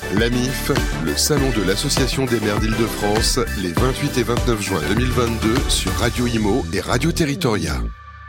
L'AMIF, le salon de l'Association des maires d'Île-de-France, les 28 et 29 juin 2022 sur Radio Imo et Radio Territoria.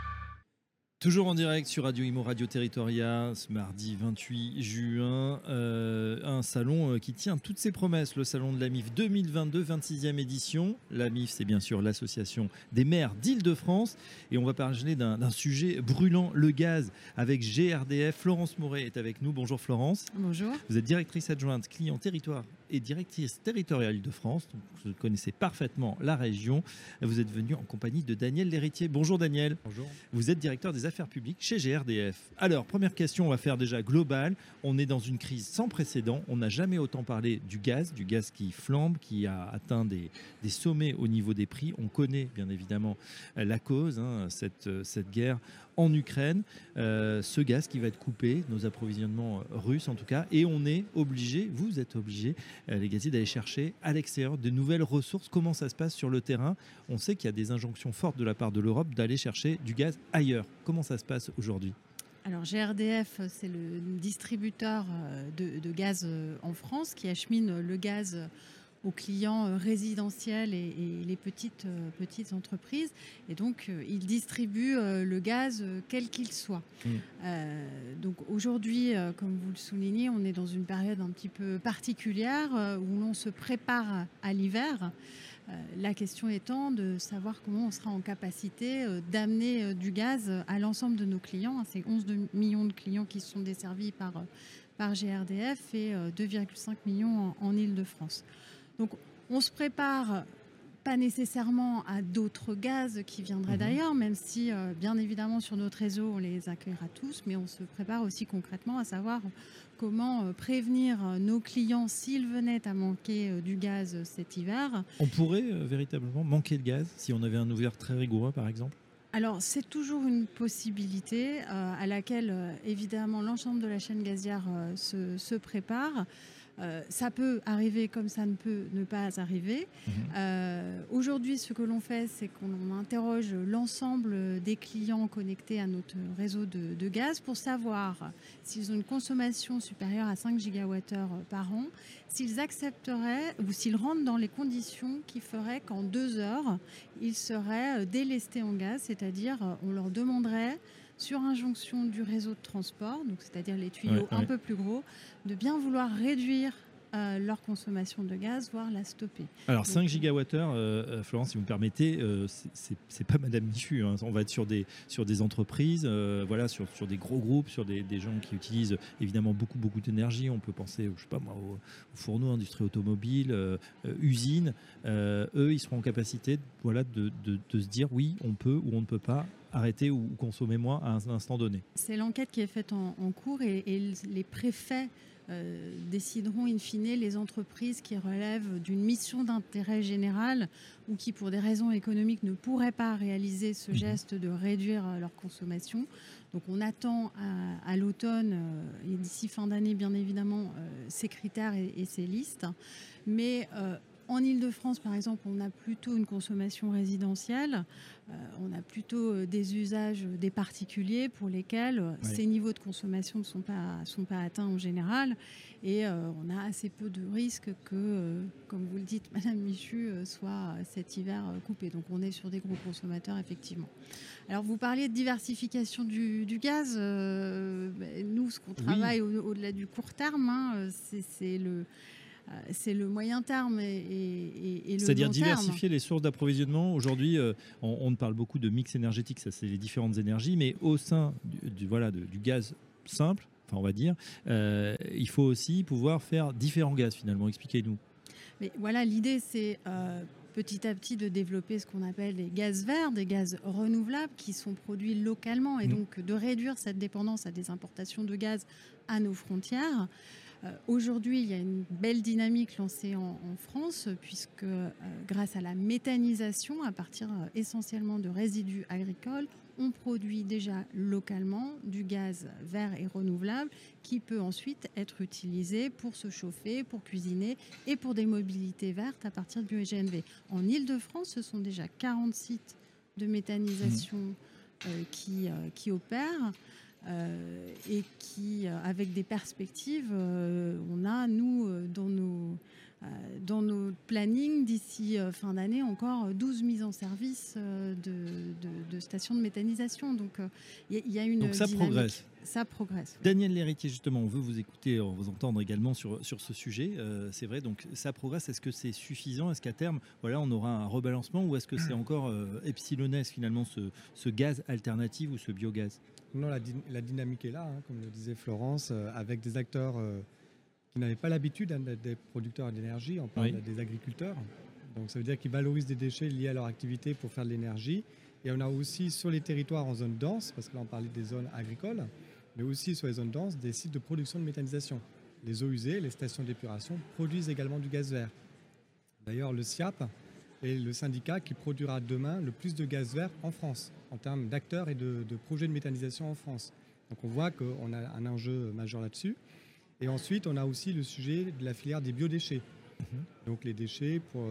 Toujours en direct sur Radio Imo, Radio Territoria, ce mardi 28 juin, un salon qui tient toutes ses promesses, le salon de l'AMIF 2022, 26e édition. L'AMIF, c'est bien sûr l'association des maires d'Île-de-France. Et on va parler d'un sujet brûlant, le gaz, avec GRDF. Florence Moret est avec nous. Bonjour Florence. Bonjour. Vous êtes directrice adjointe client territoire et directrice territoriale Île-de-France. Donc vous connaissez parfaitement la région. Vous êtes venue en compagnie de Daniel Lhéritier. Bonjour Daniel. Bonjour. Vous êtes directeur des affaires publiques chez GRDF. Alors, première question, on va faire déjà global. On est dans une crise sans précédent. On n'a jamais autant parlé du gaz qui flambe, qui a atteint des sommets au niveau des prix. On connaît bien évidemment la cause, cette guerre en Ukraine, ce gaz qui va être coupé, nos approvisionnements russes en tout cas, et on est obligé, vous êtes obligés, les gaziers, d'aller chercher à l'extérieur de nouvelles ressources. Comment ça se passe sur le terrain? On sait qu'il y a des injonctions fortes de la part de l'Europe d'aller chercher du gaz ailleurs. Comment ça se passe aujourd'hui? Alors GRDF, c'est le distributeur de gaz en France qui achemine le gaz aux clients résidentiels et les petites entreprises. Et donc, il distribue le gaz quel qu'il soit. Donc aujourd'hui, comme vous le soulignez, on est dans une période un petit peu particulière où l'on se prépare à l'hiver. La question étant de savoir comment on sera en capacité d'amener du gaz à l'ensemble de nos clients. C'est 11 millions de clients qui sont desservis par GRDF et 2,5 millions en Île-de-France. Donc, on se prépare pas nécessairement à d'autres gaz qui viendraient d'ailleurs, même si, bien évidemment, sur notre réseau, on les accueillera tous, mais on se prépare aussi concrètement à savoir comment prévenir nos clients s'ils venaient à manquer du gaz cet hiver. On pourrait véritablement manquer de gaz si on avait un hiver très rigoureux, par exemple? Alors, c'est toujours une possibilité à laquelle, évidemment, l'ensemble de la chaîne gazière se prépare. Ça peut arriver comme ça ne peut ne pas arriver. Aujourd'hui, ce que l'on fait, c'est qu'on interroge l'ensemble des clients connectés à notre réseau de gaz pour savoir s'ils ont une consommation supérieure à 5 gigawattheures par an, s'ils accepteraient ou s'ils rentrent dans les conditions qui feraient qu'en 2 heures, ils seraient délestés en gaz, c'est-à-dire on leur demanderait sur injonction du réseau de transport, donc c'est-à-dire les tuyaux un peu plus gros, de bien vouloir réduire leur consommation de gaz, voire la stopper. Alors 5 gigawattheures, Florence, si vous me permettez, c'est pas Madame Michu, hein. On va être sur des entreprises, sur des gros groupes, sur des gens qui utilisent évidemment beaucoup d'énergie. On peut penser, je sais pas moi, aux fourneaux, industrie automobile, usines. Eux, ils seront en capacité de se dire oui, on peut ou on ne peut pas arrêter ou consommer moins à un instant donné. C'est l'enquête qui est faite en cours et les préfets décideront in fine les entreprises qui relèvent d'une mission d'intérêt général ou qui, pour des raisons économiques, ne pourraient pas réaliser ce geste de réduire leur consommation. Donc on attend à l'automne et d'ici fin d'année, bien évidemment, ces critères et ces listes. Mais en Île-de-France, par exemple, on a plutôt une consommation résidentielle, on a plutôt des usages des particuliers pour lesquels ces niveaux de consommation ne sont pas atteints en général. Et on a assez peu de risques que, comme vous le dites, Madame Michu, soit cet hiver coupé. Donc on est sur des gros consommateurs, effectivement. Alors vous parliez de diversification du gaz. Nous, ce qu'on travaille au-delà du court terme, c'est le moyen terme et le C'est-à-dire long terme. diversifier les sources d'approvisionnement. Aujourd'hui, on parle beaucoup de mix énergétique, ça c'est les différentes énergies, mais au sein du gaz simple, on va dire, il faut aussi pouvoir faire différents gaz finalement. Expliquez-nous. Mais voilà, l'idée c'est petit à petit de développer ce qu'on appelle les gaz verts, des gaz renouvelables qui sont produits localement et donc de réduire cette dépendance à des importations de gaz à nos frontières. Aujourd'hui, il y a une belle dynamique lancée en France puisque grâce à la méthanisation, à partir essentiellement de résidus agricoles, on produit déjà localement du gaz vert et renouvelable qui peut ensuite être utilisé pour se chauffer, pour cuisiner et pour des mobilités vertes à partir du GNV. En Île-de-France, ce sont déjà 40 sites de méthanisation qui opèrent. Et qui, avec des perspectives, on a, nous, planning, d'ici fin d'année, encore 12 mises en service de stations de méthanisation. Donc il y a une Donc ça dynamique. progresse. Ça progresse. Daniel L'Héritier, justement, on veut vous écouter, vous entendre également sur ce sujet. C'est vrai, donc ça progresse. Est-ce que c'est suffisant? Est-ce qu'à terme, voilà, on aura un rebalancement ou est-ce que c'est encore epsilonès finalement ce gaz alternatif ou ce biogaz? Non, la dynamique est là, hein, comme le disait Florence, avec des acteurs qui n'avaient pas l'habitude d'être des producteurs d'énergie. On parle des agriculteurs. Donc ça veut dire qu'ils valorisent des déchets liés à leur activité pour faire de l'énergie. Et on a aussi sur les territoires en zone dense, parce que là on parlait des zones agricoles, mais aussi sur les zones denses, des sites de production de méthanisation. Les eaux usées, les stations d'épuration produisent également du gaz vert. D'ailleurs, le SIAP est le syndicat qui produira demain le plus de gaz vert en France, en termes d'acteurs et de projets de méthanisation en France. Donc on voit qu'on a un enjeu majeur là-dessus. Et ensuite, on a aussi le sujet de la filière des biodéchets. Donc les déchets pour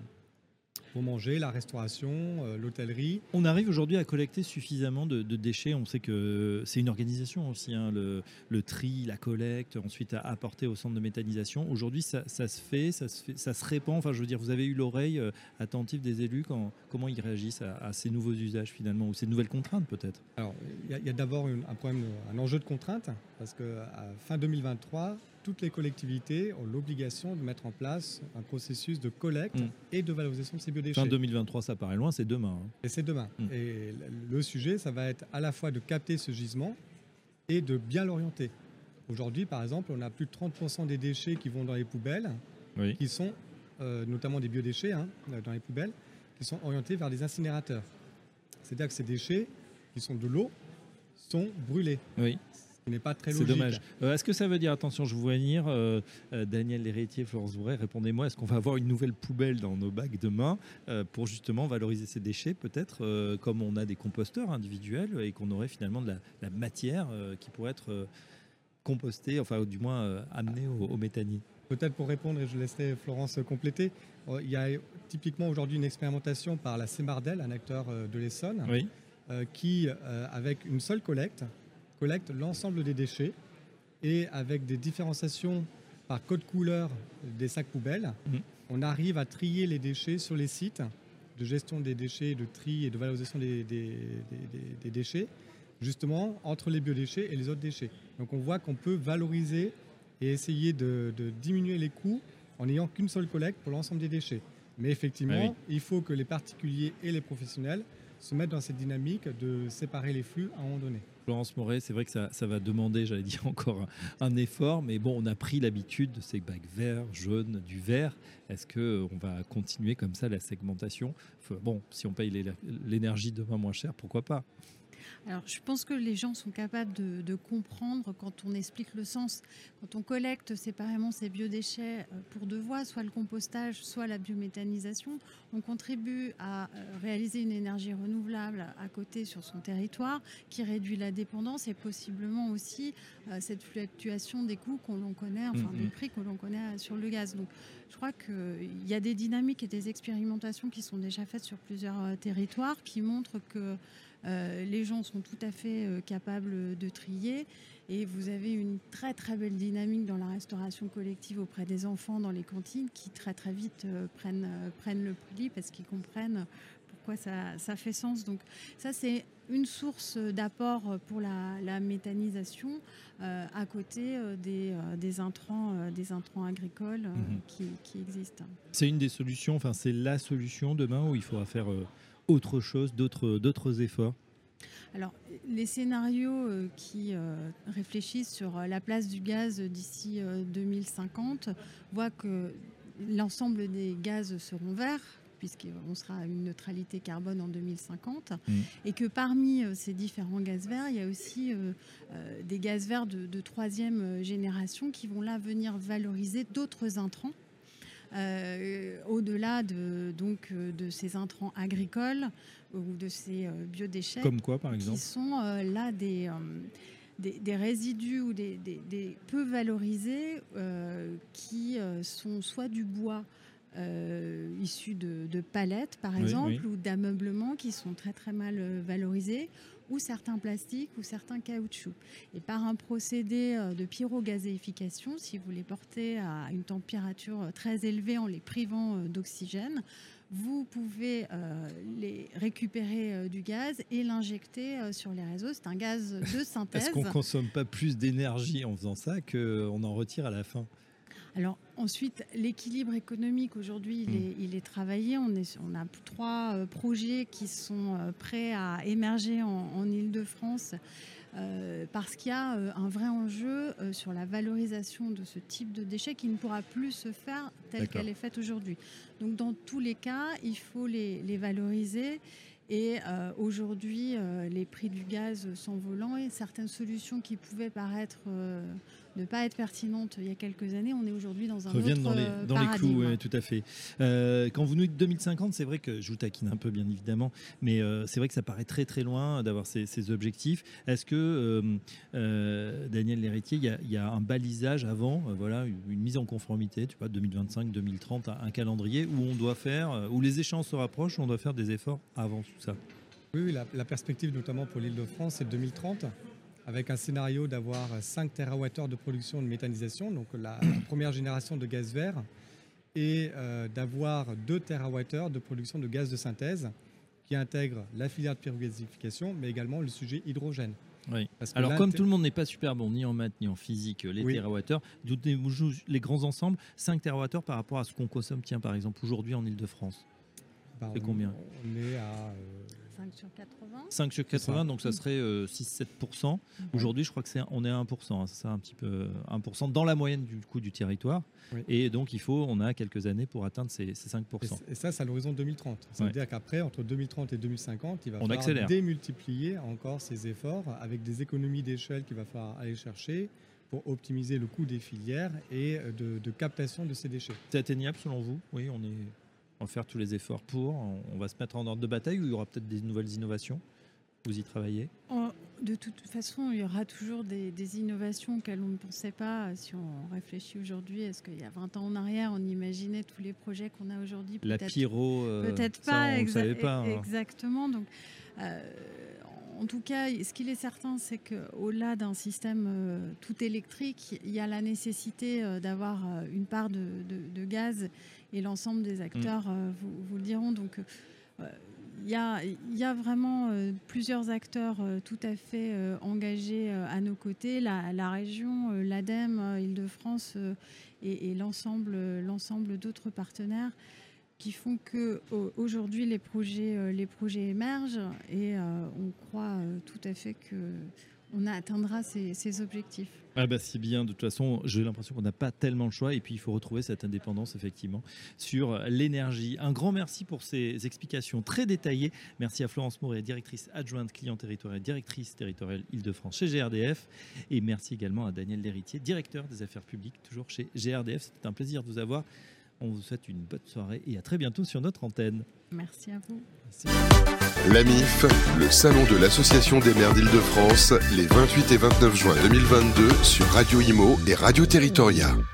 manger, la restauration, l'hôtellerie. On arrive aujourd'hui à collecter suffisamment de déchets. On sait que c'est une organisation aussi, hein, le tri, la collecte, ensuite à apporter au centre de méthanisation. Aujourd'hui, ça se fait, ça se répand. Enfin, je veux dire, vous avez eu l'oreille attentive des élus. Comment ils réagissent à ces nouveaux usages finalement, ou ces nouvelles contraintes peut-être? Alors, il y a d'abord un problème, un enjeu de contrainte, parce qu'à fin 2023, toutes les collectivités ont l'obligation de mettre en place un processus de collecte et de valorisation de ces biodéchets. Fin 2023, ça paraît loin, c'est demain. Hein. Et c'est demain. Et le sujet, ça va être à la fois de capter ce gisement et de bien l'orienter. Aujourd'hui, par exemple, on a plus de 30% des déchets qui vont dans les poubelles, qui sont, notamment des biodéchets, dans les poubelles, qui sont orientés vers des incinérateurs. C'est-à-dire que ces déchets, qui sont de l'eau, sont brûlés. Oui. Ce n'est pas très logique. C'est dommage. Est-ce que ça veut dire, attention, je vous vois venir, Daniel L'Héritier, Florence Vouret, répondez-moi, est-ce qu'on va avoir une nouvelle poubelle dans nos bacs demain pour justement valoriser ces déchets, peut-être comme on a des composteurs individuels et qu'on aurait finalement de la matière qui pourrait être compostée, enfin du moins amenée au méthanier? Peut-être pour répondre, et je laisserai Florence compléter, il y a typiquement aujourd'hui une expérimentation par la Semardel, un acteur de l'Essonne, qui, avec une seule collecte l'ensemble des déchets et avec des différenciations par code couleur des sacs poubelles, on arrive à trier les déchets sur les sites de gestion des déchets, de tri et de valorisation des déchets, justement entre les biodéchets et les autres déchets. Donc on voit qu'on peut valoriser et essayer de diminuer les coûts en n'ayant qu'une seule collecte pour l'ensemble des déchets. Mais effectivement, il faut que les particuliers et les professionnels se mettre dans cette dynamique de séparer les flux à un moment donné. Florence Moret, c'est vrai que ça va demander, j'allais dire, encore un effort, mais bon, on a pris l'habitude de ces bacs verts, jaunes, du vert. Est-ce qu'on va continuer comme ça la segmentation? Bon, si on paye l'énergie demain moins cher, pourquoi pas? Alors, je pense que les gens sont capables de comprendre quand on explique le sens. Quand on collecte séparément ces biodéchets pour deux voies, soit le compostage, soit la biométhanisation, on contribue à réaliser une énergie renouvelable à côté sur son territoire qui réduit la dépendance et possiblement aussi cette fluctuation des coûts qu'on l'on connaît, enfin des prix que l'on connaît sur le gaz. Donc, je crois qu'il y a des dynamiques et des expérimentations qui sont déjà faites sur plusieurs territoires qui montrent que les gens sont tout à fait capables de trier et vous avez une très très belle dynamique dans la restauration collective auprès des enfants dans les cantines qui très très vite prennent le pli parce qu'ils comprennent pourquoi ça fait sens. Donc ça c'est une source d'apport pour la méthanisation à côté des intrants agricoles qui existent. C'est une des solutions, enfin c'est la solution demain où il faudra faire autre chose, d'autres efforts? Alors, les scénarios qui réfléchissent sur la place du gaz d'ici 2050 voient que l'ensemble des gaz seront verts, puisqu'on sera à une neutralité carbone en 2050, et que parmi ces différents gaz verts, il y a aussi des gaz verts de troisième génération qui vont là venir valoriser d'autres intrants. Au-delà de ces intrants agricoles ou de ces biodéchets. Comme quoi, par exemple? Qui sont là des résidus ou des peu valorisés qui sont soit du bois issus de palettes, par exemple, ou d'ameublements qui sont très très mal valorisés, ou certains plastiques ou certains caoutchoucs. Et par un procédé de pyrogazéification, si vous les portez à une température très élevée en les privant d'oxygène, vous pouvez les récupérer du gaz et l'injecter sur les réseaux. C'est un gaz de synthèse. Est-ce qu'on ne consomme pas plus d'énergie en faisant ça qu'on en retire à la fin ? Alors ensuite, l'équilibre économique, aujourd'hui, il est travaillé. On a 3 projets qui sont prêts à émerger en Île-de-France parce qu'il y a un vrai enjeu sur la valorisation de ce type de déchets qui ne pourra plus se faire telle qu'elle est faite aujourd'hui. Donc dans tous les cas, il faut les valoriser. Et aujourd'hui, les prix du gaz s'envolant et certaines solutions qui pouvaient paraître ne pas être pertinentes il y a quelques années, on est aujourd'hui dans un autre dans paradigme. les clous, oui, tout à fait. Quand vous nous dites 2050, c'est vrai que je vous taquine un peu, bien évidemment, mais c'est vrai que ça paraît très très loin d'avoir ces objectifs. Est-ce que, Daniel L'Héritier, il y a un balisage avant, voilà, une mise en conformité, tu vois, 2025, 2030, un calendrier où on doit faire, où les échéances se rapprochent, où on doit faire des efforts avant tout ça? Oui, la perspective, notamment pour l'Île-de-France, c'est 2030, avec un scénario d'avoir 5 TWh de production de méthanisation, donc la première génération de gaz vert, et d'avoir 2 TWh de production de gaz de synthèse, qui intègre la filière de pyrogazéification, mais également le sujet hydrogène. Oui. Alors comme tout le monde n'est pas super bon ni en maths ni en physique, les TWh, doutez-vous les grands ensembles, 5 TWh par rapport à ce qu'on consomme, tiens, par exemple, aujourd'hui en Île-de-France. C'est combien? On est à 5 sur 80. 5 sur 80, donc ça serait 6-7%. Aujourd'hui, je crois qu'on est à 1%. C'est ça, un petit peu 1% dans la moyenne du territoire. Oui. Et donc, on a quelques années pour atteindre ces 5%. Et ça, c'est à l'horizon 2030. Ça veut dire qu'après, entre 2030 et 2050, il va falloir accélère. Démultiplier encore ces efforts avec des économies d'échelle qu'il va falloir aller chercher pour optimiser le coût des filières et de captation de ces déchets. C'est atteignable selon vous? Oui, on va faire tous les efforts on va se mettre en ordre de bataille ou il y aura peut-être des nouvelles innovations? Vous y travaillez? De toute façon, il y aura toujours des innovations auxquelles on ne pensait pas. Si on réfléchit aujourd'hui, est-ce qu'il y a 20 ans en arrière, on imaginait tous les projets qu'on a aujourd'hui? La pyro, peut-être ça, pas, on ne savait pas. Exactement. Donc, en tout cas, ce qu'il est certain, c'est qu'au-delà d'un système tout électrique, il y a la nécessité d'avoir une part de gaz et l'ensemble des acteurs vous le diront. Donc, il y a vraiment plusieurs acteurs tout à fait engagés à nos côtés. La région, l'ADEME, Île-de-France et l'ensemble d'autres partenaires qui font qu'aujourd'hui les projets émergent et on croit tout à fait qu'on atteindra ces objectifs. Ah bah c'est bien, de toute façon j'ai l'impression qu'on n'a pas tellement le choix et puis il faut retrouver cette indépendance effectivement sur l'énergie. Un grand merci pour ces explications très détaillées. Merci à Florence Mouret, directrice adjointe client territorial, directrice territoriale Île-de-France chez GRDF, et merci également à Daniel L'Héritier, directeur des affaires publiques toujours chez GRDF. C'était un plaisir de vous avoir. On vous souhaite une bonne soirée et à très bientôt sur notre antenne. Merci à vous. Merci. L'AMIF, le salon de l'Association des maires d'Île-de-France, les 28 et 29 juin 2022 sur Radio Imo et Radio Territoria.